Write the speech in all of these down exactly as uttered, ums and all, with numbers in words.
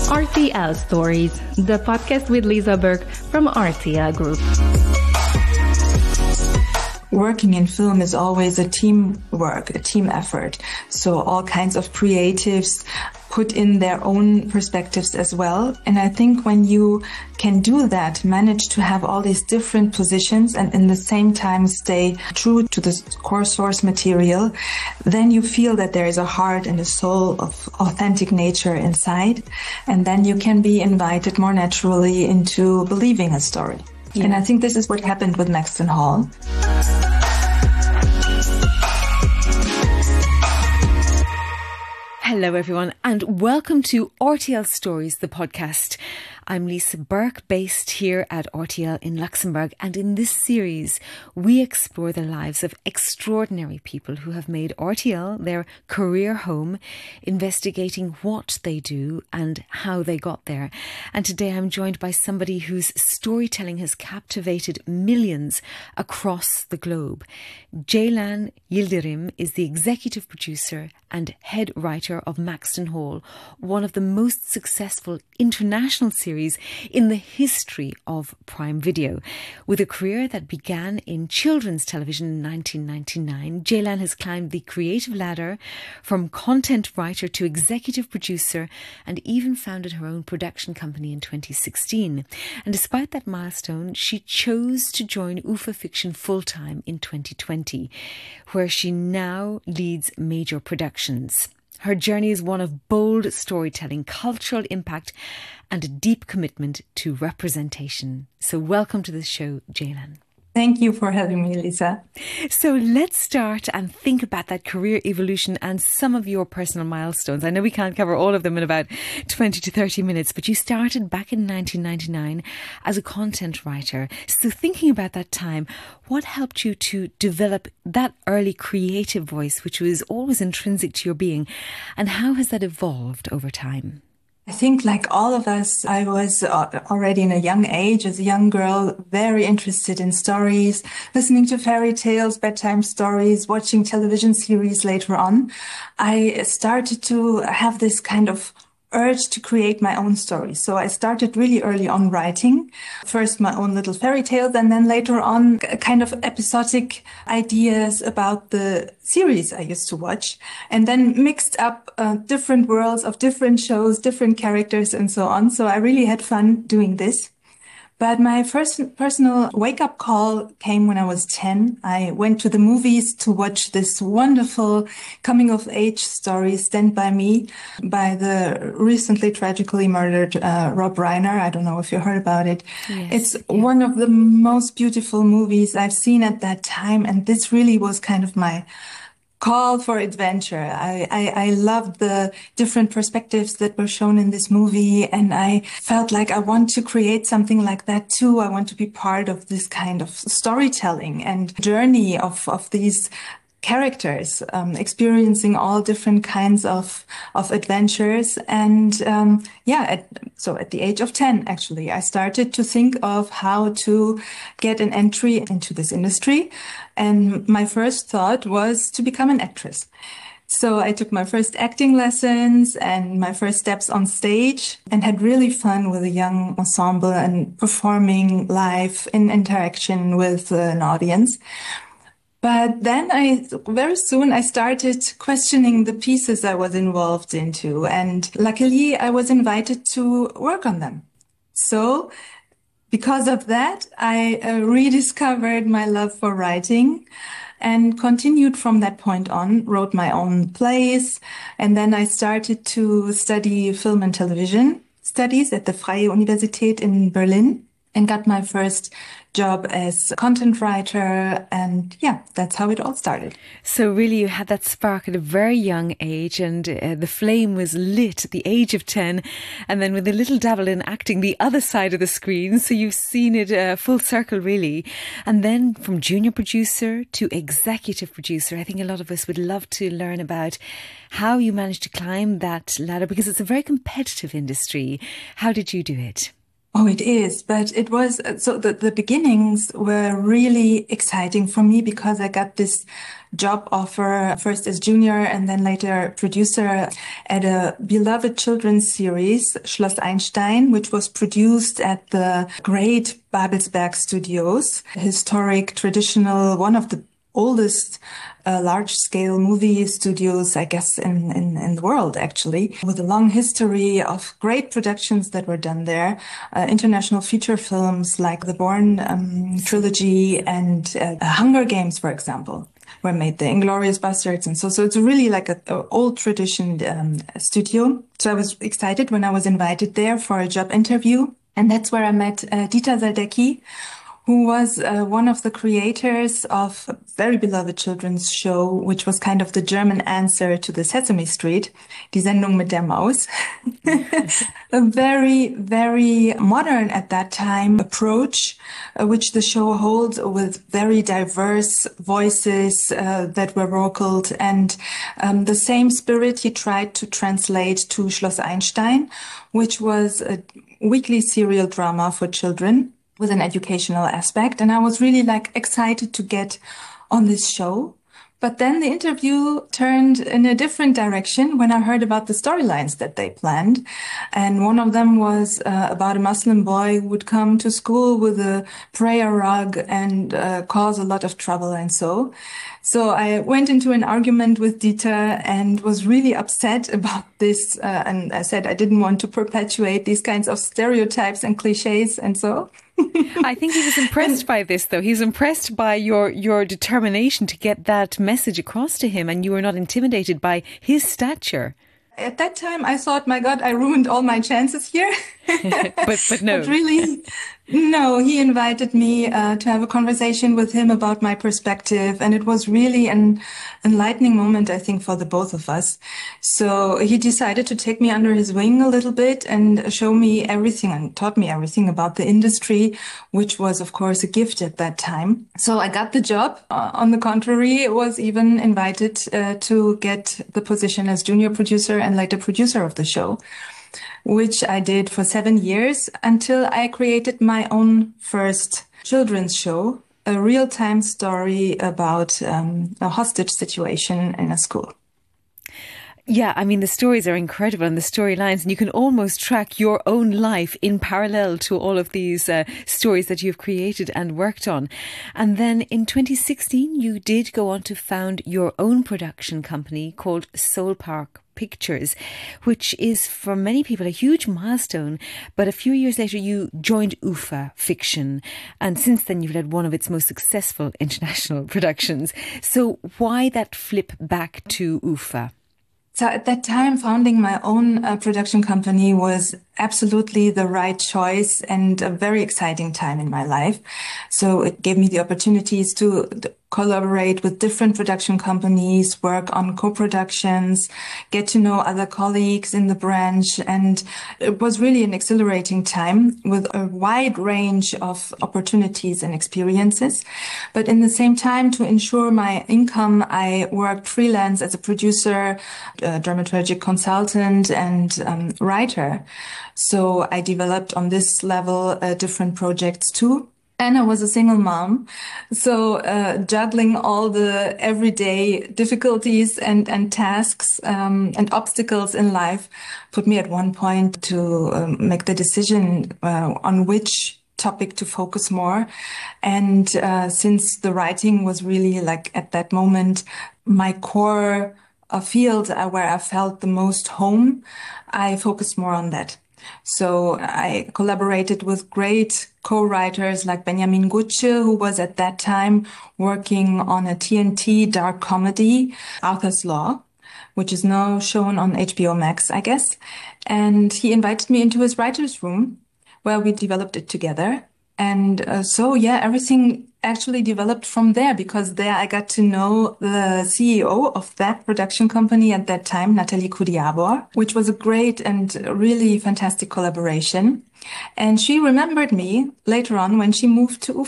R T L Stories, the podcast with Lisa Burke from R T L Group. Working in film is always a team work, a team effort. So all kinds of creatives put in their own perspectives as well. And I think when you can do that, manage to have all these different positions and in the same time stay true to the core source material, then you feel that there is a heart and a soul of authentic nature inside. And then you can be invited more naturally into believing a story. Yeah. And I think this is what happened with Maxton Hall. Hello everyone and welcome to R T L Stories, the podcast. I'm Lisa Burke, based here at R T L in Luxembourg, and in this series we explore the lives of extraordinary people who have made R T L their career home, investigating what they do and how they got there. And today I'm joined by somebody whose storytelling has captivated millions across the globe. Ceylan Yildirim is the executive producer and head writer of Maxton Hall, one of the most successful international series in the history of Prime Video. With a career that began in children's television in nineteen ninety-nine, Ceylan has climbed the creative ladder from content writer to executive producer and even founded her own production company in twenty sixteen. And despite that milestone, she chose to join UFA Fiction full-time in twenty twenty, where she now leads major productions. Her journey is one of bold storytelling, cultural impact and a deep commitment to representation. So welcome to the show, Ceylan. Thank you for having me, Lisa. So let's start and think about that career evolution and some of your personal milestones. I know we can't cover all of them in about twenty to thirty minutes, but you started back in nineteen ninety-nine as a content writer. So thinking about that time, what helped you to develop that early creative voice, which was always intrinsic to your being, and how has that evolved over time? I think like all of us, I was already in a young age, as a young girl, very interested in stories, listening to fairy tales, bedtime stories, watching television series later on. I started to have this kind of urge to create my own stories. So I started really early on writing, first my own little fairy tales, and then later on kind of episodic ideas about the series I used to watch, and then mixed up uh, different worlds of different shows, different characters and so on. So I really had fun doing this. But my first personal wake-up call came when I was ten. I went to the movies to watch this wonderful coming-of-age story, Stand By Me, by the recently tragically murdered uh, Rob Reiner. I don't know if you heard about it. Yes, it's yeah. one of the most beautiful movies I've seen at that time, and this really was kind of my call for adventure. I, I, I loved the different perspectives that were shown in this movie, and I felt like I want to create something like that too. I want to be part of this kind of storytelling and journey of, of these characters, um, experiencing all different kinds of, of adventures. And, um, yeah, at, so at the age of ten, actually, I started to think of how to get an entry into this industry. And my first thought was to become an actress. So I took my first acting lessons and my first steps on stage and had really fun with a young ensemble and performing live in interaction with an audience. But then I, very soon I started questioning the pieces I was involved into, and luckily I was invited to work on them. So because of that, I uh, rediscovered my love for writing and continued from that point on, wrote my own plays, and then I started to study film and television studies at the Freie Universität in Berlin and got my first job as a content writer, and yeah, that's how it all started. So really you had that spark at a very young age, and uh, the flame was lit at the age of ten, and then with a little dabble in acting the other side of the screen, so you've seen it uh, full circle really. And then from junior producer to executive producer, I think a lot of us would love to learn about how you managed to climb that ladder, because it's a very competitive industry. How did you do it? Oh, it is. But it was, so the, the beginnings were really exciting for me because I got this job offer first as junior and then later producer at a beloved children's series, Schloss Einstein, which was produced at the great Babelsberg Studios, historic, traditional, one of the oldest uh, large-scale movie studios, I guess, in, in, in the world, actually, with a long history of great productions that were done there. Uh, international feature films like the Bourne um, trilogy and uh, Hunger Games, for example, were made there, Inglourious Basterds. And so, so it's really like an old tradition um, studio. So I was excited when I was invited there for a job interview. And that's where I met uh, Dieter Saldecki, who was uh, one of the creators of a very beloved children's show, which was kind of the German answer to the Sesame Street, Die Sendung mit der Maus. A very, very modern at that time approach, uh, which the show holds with very diverse voices uh, that were vocaled. And um, the same spirit he tried to translate to Schloss Einstein, which was a weekly serial drama for children with an educational aspect. And I was really like excited to get on this show. But then the interview turned in a different direction when I heard about the storylines that they planned. And one of them was uh, about a Muslim boy who would come to school with a prayer rug and uh, cause a lot of trouble and so. So I went into an argument with Dieter and was really upset about this. Uh, and I said I didn't want to perpetuate these kinds of stereotypes and cliches and so. I think he was impressed by this, though. He's impressed by your, your determination to get that message across to him, and you were not intimidated by his stature. At that time, I thought, my God, I ruined all my chances here. but, but no. But really, no, he invited me uh, to have a conversation with him about my perspective. And it was really an enlightening moment, I think, for the both of us. So he decided to take me under his wing a little bit and show me everything and taught me everything about the industry, which was, of course, a gift at that time. So I got the job. Uh, on the contrary, was even invited uh, to get the position as junior producer and later producer of the show, which I did for seven years until I created my own first children's show, a real-time story about um, a hostage situation in a school. Yeah, I mean, the stories are incredible and the storylines, and you can almost track your own life in parallel to all of these uh, stories that you've created and worked on. And then in twenty sixteen, you did go on to found your own production company called Soul Park Pictures, which is for many people a huge milestone. But a few years later, you joined UFA Fiction, and since then you've led one of its most successful international productions. So why that flip back to UFA? So at that time, founding my own uh, production company was absolutely the right choice and a very exciting time in my life. So it gave me the opportunities to collaborate with different production companies, work on co-productions, get to know other colleagues in the branch. And it was really an exhilarating time with a wide range of opportunities and experiences. But in the same time, to ensure my income, I worked freelance as a producer, a dramaturgic consultant, and um, writer. So I developed on this level uh, different projects too. And I was a single mom. So uh, juggling all the everyday difficulties and, and tasks um, and obstacles in life put me at one point to um, make the decision uh, on which topic to focus more. And uh, since the writing was really like at that moment, my core uh, field uh, where I felt the most home, I focused more on that. So I collaborated with great co-writers like Benjamin Gutsche, who was at that time working on a T N T dark comedy, Arthur's Law, which is now shown on H B O Max, I guess. And he invited me into his writer's room where we developed it together. And uh, so, yeah, everything actually developed from there, because there I got to know the C E O of that production company at that time, Nathalie Kudiabor, which was a great and really fantastic collaboration. And she remembered me later on when she moved to UFA.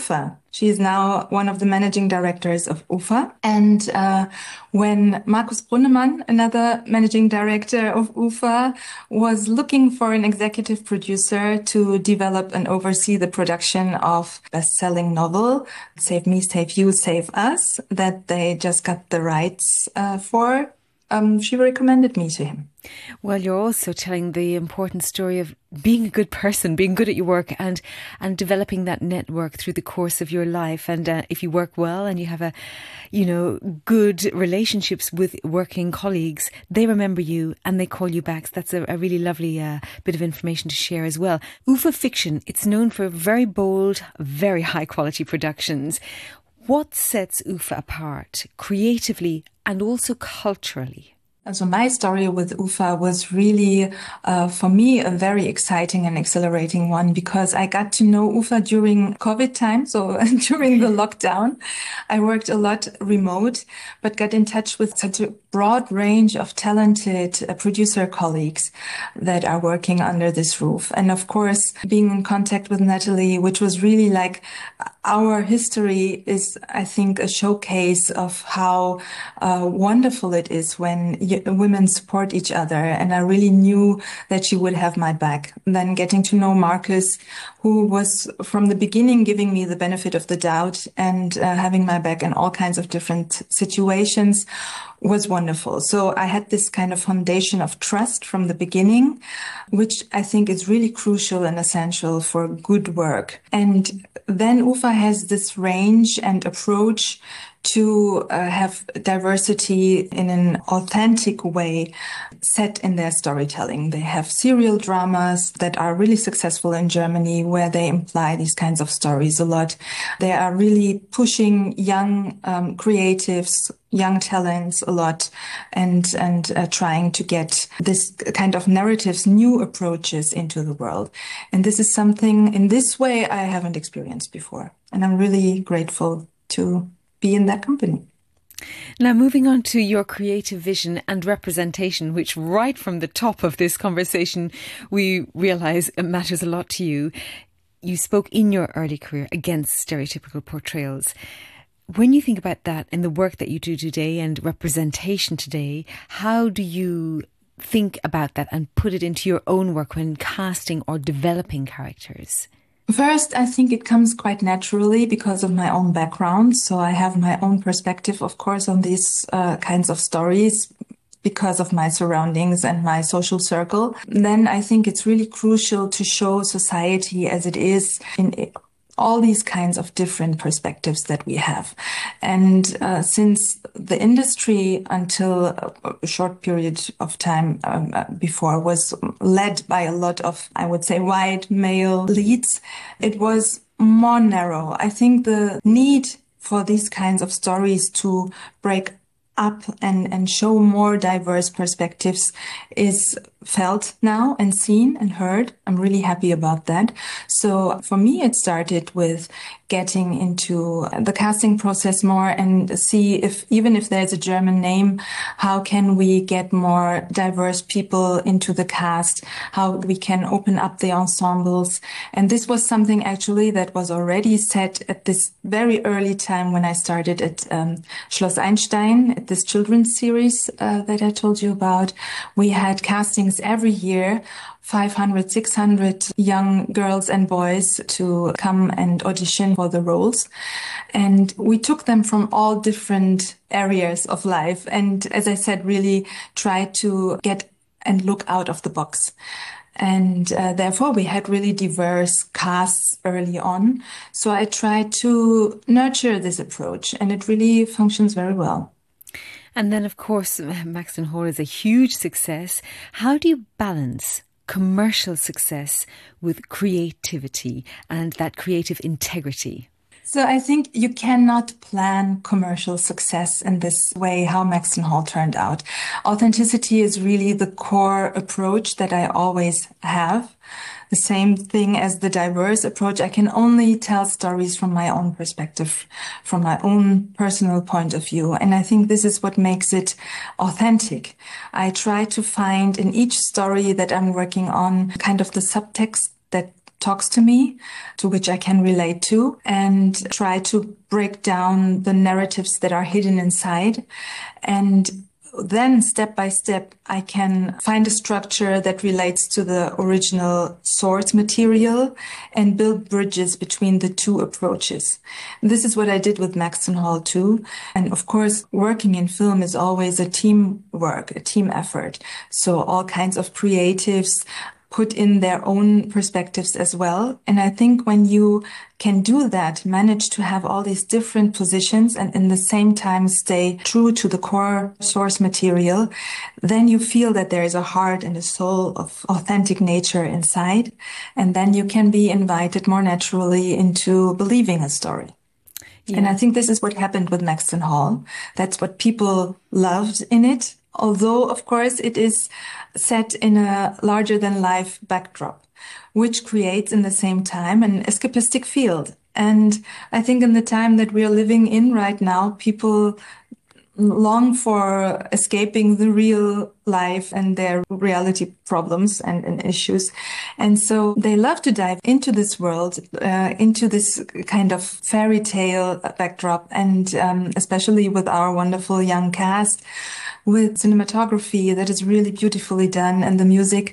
She is now one of the managing directors of UFA. And uh, when Markus Brunnemann, another managing director of UFA, was looking for an executive producer to develop and oversee the production of best-selling novel, Save Me, Save You, Save Us, that they just got the rights uh, for, um, she recommended me to him. Well, you're also telling the important story of being a good person, being good at your work, and and developing that network through the course of your life. And uh, if you work well and you have a, you know, good relationships with working colleagues, they remember you and they call you back. So that's a, a really lovely uh, bit of information to share as well. UFA Fiction, it's known for very bold, very high quality productions. What sets UFA apart creatively and also culturally? So my story with UFA was really, uh, for me, a very exciting and exhilarating one, because I got to know UFA during COVID time. So during the lockdown, I worked a lot remote, but got in touch with such a broad range of talented uh, producer colleagues that are working under this roof. And of course, being in contact with Natalie, which was really like our history is, I think, a showcase of how uh, wonderful it is when women support each other. And I really knew that she would have my back. And then getting to know Markus, who was from the beginning giving me the benefit of the doubt and uh, having my back in all kinds of different situations, was wonderful. So I had this kind of foundation of trust from the beginning, which I think is really crucial and essential for good work. And then UFA has this range and approach to uh, have diversity in an authentic way set in their storytelling. They have serial dramas that are really successful in Germany, where they imply these kinds of stories a lot. They are really pushing young um, creatives, young talents a lot, and and uh, trying to get this kind of narratives, new approaches into the world. And this is something in this way I haven't experienced before. And I'm really grateful to be in that company. Now, moving on to your creative vision and representation, which right from the top of this conversation, we realise it matters a lot to you. You spoke in your early career against stereotypical portrayals. When you think about that and the work that you do today and representation today, how do you think about that and put it into your own work when casting or developing characters? First, I think it comes quite naturally because of my own background. So I have my own perspective, of course, on these uh, kinds of stories because of my surroundings and my social circle. Then I think it's really crucial to show society as it is in it. All these kinds of different perspectives that we have. And uh, since the industry until a short period of time um, before was led by a lot of, I would say, white male leads, it was more narrow. I think the need for these kinds of stories to break up and, and show more diverse perspectives is felt now and seen and heard. I'm really happy about that. So for me, it started with getting into the casting process more and see if, even if there's a German name, how can we get more diverse people into the cast, how we can open up the ensembles. And this was something actually that was already set at this very early time when I started at um, Schloss Einstein, at this children's series uh, that I told you about. We had castings every year, five hundred, six hundred young girls and boys to come and audition for the roles. And we took them from all different areas of life. And as I said, really tried to get and look out of the box. And uh, therefore, we had really diverse casts early on. So I tried to nurture this approach, and it really functions very well. And then, of course, Maxton Hall is a huge success. How do you balance commercial success with creativity and that creative integrity? So I think you cannot plan commercial success in this way, how Maxton Hall turned out. Authenticity is really the core approach that I always have. The same thing as the diverse approach. I can only tell stories from my own perspective, from my own personal point of view. And I think this is what makes it authentic. I try to find in each story that I'm working on kind of the subtext that talks to me, to which I can relate to, and try to break down the narratives that are hidden inside. And then step by step, I can find a structure that relates to the original source material and build bridges between the two approaches. This is what I did with Maxton Hall too. And of course, working in film is always a team work, a team effort. So all kinds of creatives put in their own perspectives as well. And I think when you can do that, manage to have all these different positions and in the same time stay true to the core source material, then you feel that there is a heart and a soul of authentic nature inside. And then you can be invited more naturally into believing a story. Yeah. And I think this is what happened with Maxton Hall. That's what people loved in it. Although, of course, it is set in a larger-than-life backdrop, which creates in the same time an escapistic field. And I think in the time that we are living in right now, people long for escaping the real life and their reality problems and, and issues. And so they love to dive into this world, uh, into this kind of fairy tale backdrop. And um, especially with our wonderful young cast, with cinematography that is really beautifully done and the music,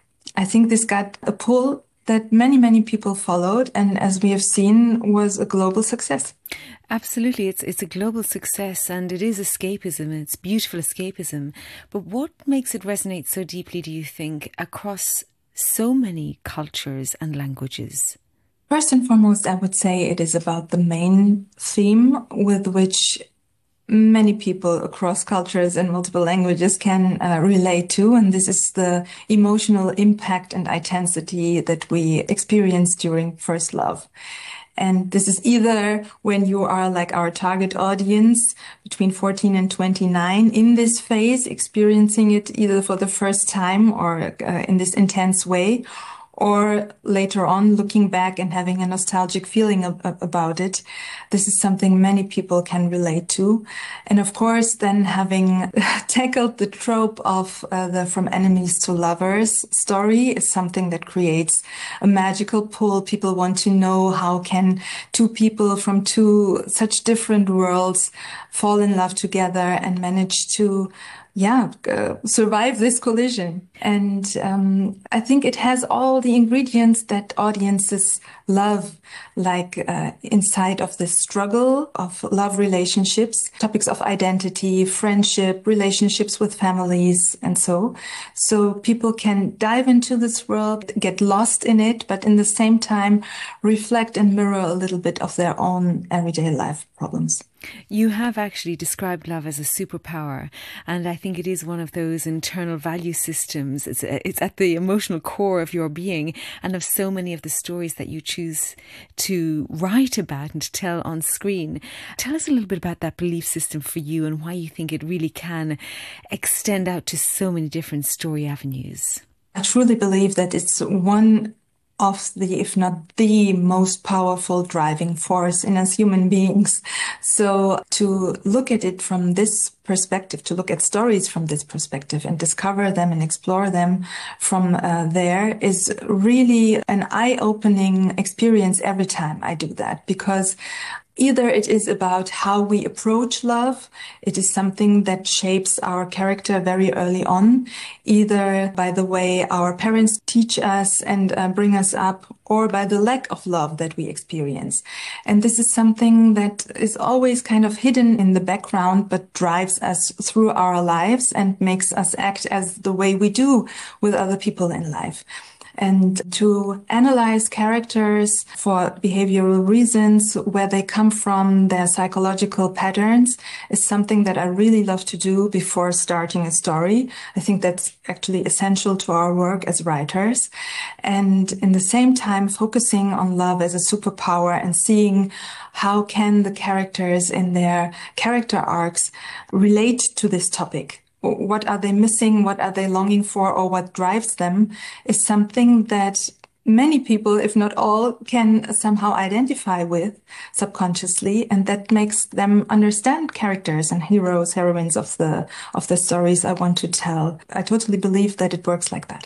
I think this got a pull that many, many people followed. And as we have seen, was a global success. Absolutely. It's it's a global success and it is escapism. It's beautiful escapism. But what makes it resonate so deeply, do you think, across so many cultures and languages? First and foremost, I would say it is about the main theme with which many people across cultures and multiple languages can uh, relate to. And this is the emotional impact and intensity that we experience during first love. And this is either when you are like our target audience between fourteen and twenty-nine in this phase, experiencing it either for the first time or uh, in this intense way, or later on looking back and having a nostalgic feeling ab- about it. This is something many people can relate to. And of course, then having tackled the trope of uh, the from enemies to lovers story is something that creates a magical pull. People want to know how can two people from two such different worlds fall in love together and manage to yeah, uh, survive this collision. And um, I think it has all the ingredients that audiences love, like uh, inside of this struggle of love relationships, topics of identity, friendship, relationships with families, and so. So people can dive into this world, get lost in it, but in the same time reflect and mirror a little bit of their own everyday life problems. You have actually described love as a superpower, and I think it is one of those internal value systems. It's, it's at the emotional core of your being and of so many of the stories that you choose to write about and to tell on screen. Tell us a little bit about that belief system for you and why you think it really can extend out to so many different story avenues. I truly believe that it's one of the, if not the most powerful driving force in us human beings. So to look at it from this perspective, to look at stories from this perspective and discover them and explore them from uh, there is really an eye-opening experience every time I do that, because either it is about how we approach love. It is something that shapes our character very early on, either by the way our parents teach us and uh, bring us up, or by the lack of love that we experience. And this is something that is always kind of hidden in the background, but drives us through our lives and makes us act as the way we do with other people in life. And to analyze characters for behavioral reasons, where they come from, their psychological patterns, is something that I really love to do before starting a story. I think that's actually essential to our work as writers. And in the same time, focusing on love as a superpower and seeing how can the characters in their character arcs relate to this topic. What are they missing? What are they longing for? Or what drives them is something that many people, if not all, can somehow identify with subconsciously. And that makes them understand characters and heroes, heroines of the, of the stories I want to tell. I totally believe that it works like that.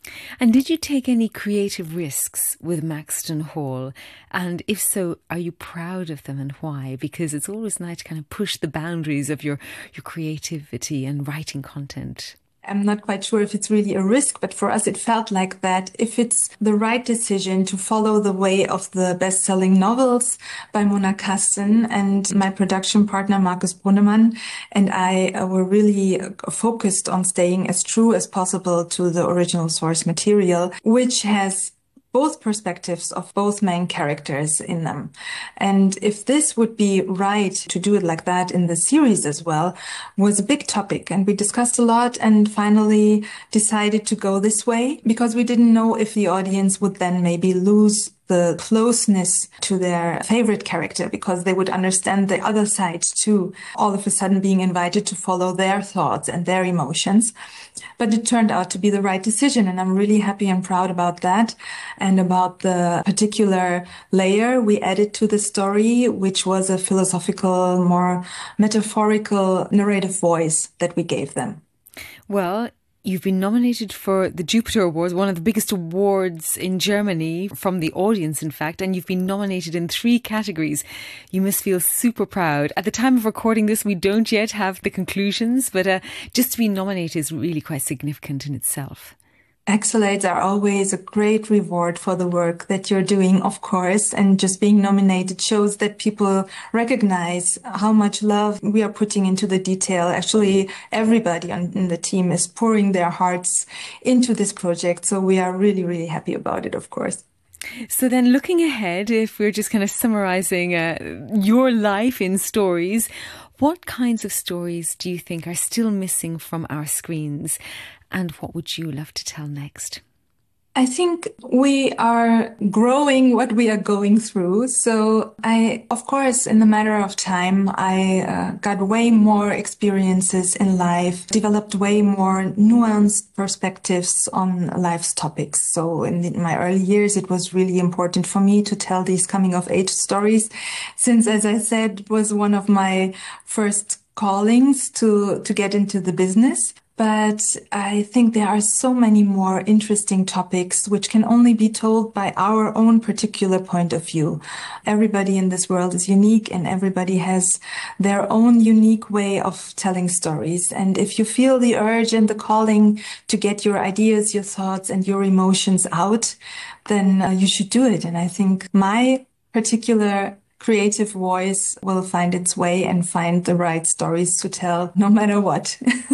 And did you take any creative risks with Maxton Hall? And if so, are you proud of them and why? Because it's always nice to kind of push the boundaries of your, your creativity and writing content. I'm not quite sure if it's really a risk, but for us it felt like that. If it's the right decision to follow the way of the best-selling novels by Mona Kasten, and my production partner Markus Brunnemann and I uh, were really focused on staying as true as possible to the original source material, which has both perspectives of both main characters in them. And if this would be right to do it like that in the series as well, was a big topic. And we discussed a lot and finally decided to go this way because we didn't know if the audience would then maybe lose the closeness to their favorite character because they would understand the other side too, all of a sudden being invited to follow their thoughts and their emotions. But it turned out to be the right decision, and I'm really happy and proud about that and about the particular layer we added to the story, which was a philosophical, more metaphorical narrative voice that we gave them. Well, you've been nominated for the Jupiter Awards, one of the biggest awards in Germany, from the audience, in fact, and you've been nominated in three categories. You must feel super proud. At the time of recording this, we don't yet have the conclusions, but uh, just to be nominated is really quite significant in itself. Accolades are always a great reward for the work that you're doing, of course, and just being nominated shows that people recognize how much love we are putting into the detail. Actually, everybody on, in the team is pouring their hearts into this project, so we are really, really happy about it, of course. So then looking ahead, if we're just kind of summarising uh, your life in stories, what kinds of stories do you think are still missing from our screens? And what would you love to tell next? I think we are growing what we are going through. So I, of course, in the matter of time, I uh, got way more experiences in life, developed way more nuanced perspectives on life's topics. So in, the, in my early years, it was really important for me to tell these coming of age stories, since, as I said, it was one of my first callings to, to get into the business. But I think there are so many more interesting topics which can only be told by our own particular point of view. Everybody in this world is unique and everybody has their own unique way of telling stories. And if you feel the urge and the calling to get your ideas, your thoughts and your emotions out, then uh, you should do it. And I think my particular creative voice will find its way and find the right stories to tell no matter what.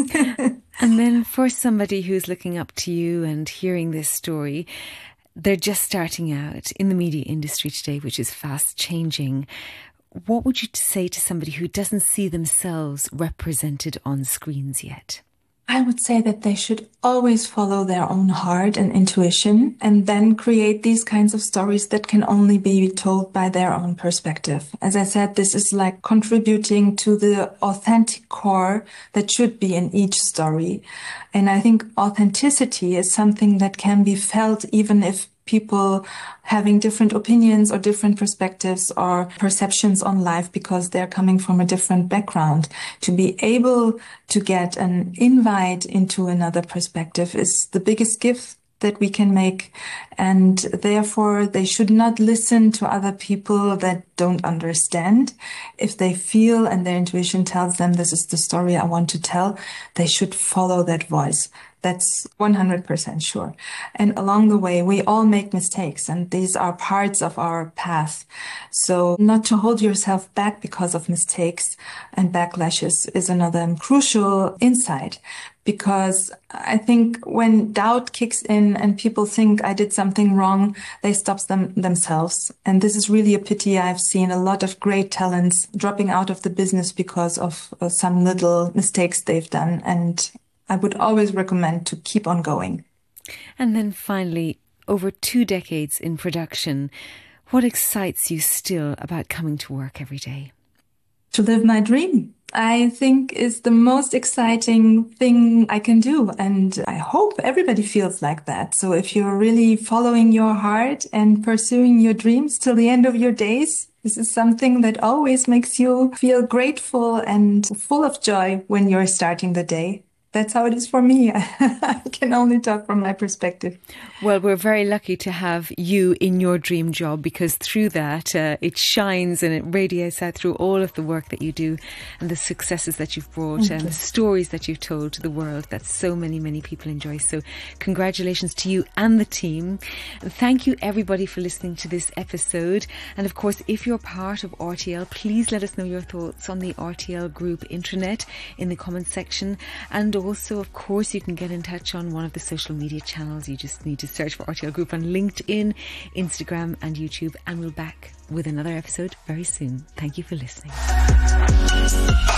And then for somebody who's looking up to you and hearing this story, they're just starting out in the media industry today, which is fast changing. What would you say to somebody who doesn't see themselves represented on screens yet? I would say that they should always follow their own heart and intuition and then create these kinds of stories that can only be told by their own perspective. As I said, this is like contributing to the authentic core that should be in each story. And I think authenticity is something that can be felt even if people having different opinions or different perspectives or perceptions on life because they're coming from a different background. To be able to get an invite into another perspective is the biggest gift that we can make. And therefore, they should not listen to other people that don't understand. If they feel and their intuition tells them this is the story I want to tell, they should follow that voice. That's one hundred percent sure. And along the way, we all make mistakes, and these are parts of our path. So not to hold yourself back because of mistakes and backlashes is another crucial insight. Because I think when doubt kicks in and people think I did something wrong, they stop them themselves. And this is really a pity. I've seen a lot of great talents dropping out of the business because of uh, some little mistakes they've done. And I would always recommend to keep on going. And then finally, over two decades in production, what excites you still about coming to work every day? To live my dream, I think, is the most exciting thing I can do. And I hope everybody feels like that. So if you're really following your heart and pursuing your dreams till the end of your days, this is something that always makes you feel grateful and full of joy when you're starting the day. that's how it is for me. I can only talk from my perspective. Well, we're very lucky to have you in your dream job, because through that uh, it shines and it radiates out through all of the work that you do and the successes that you've brought Thank and you. the stories that you've told to the world that so many, many people enjoy. So congratulations to you and the team. And thank you everybody for listening to this episode. And of course, if you're part of R T L, please let us know your thoughts on the R T L group intranet in the comments section. And also, of course, you can get in touch on one of the social media channels. You just need to search for R T L Group on LinkedIn, Instagram and YouTube. And we'll be back with another episode very soon. Thank you for listening.